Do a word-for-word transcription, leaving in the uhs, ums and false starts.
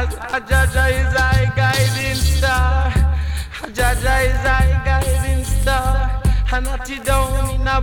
A Jaja is our guiding star. A Jaja is our guiding star. And not it down in a